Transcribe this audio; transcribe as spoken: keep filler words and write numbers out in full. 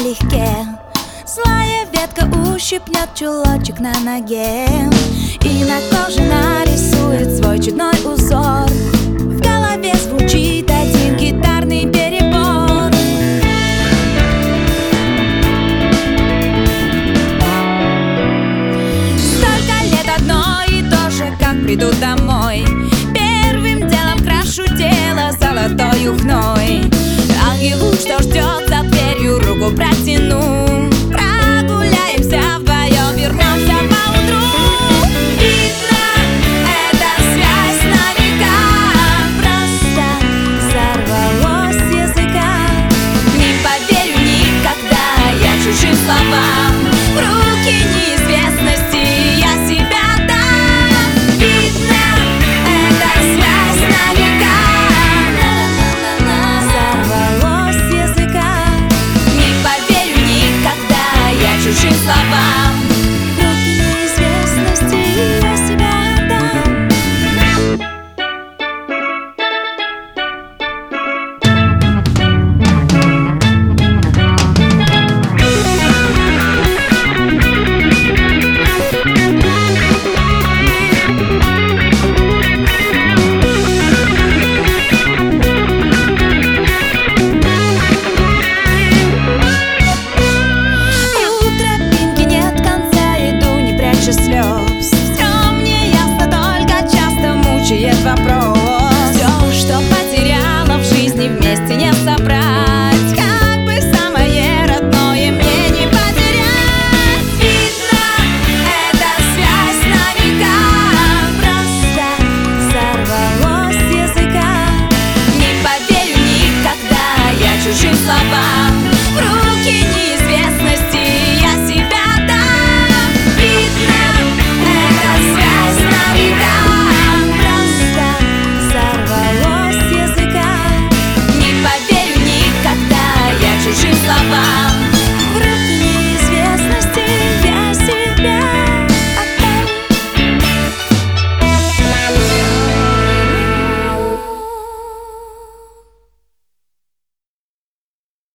налегке. Злая ветка ущипнет чулочек на ноге, и на коже нарисует свой чудной узор. В голове звучит один гитарный перебор. Столько лет одно и то же, как приду домой. Первым делом крашу тело золотою хной. Ангелу, что ждет за дверью, руку протяну.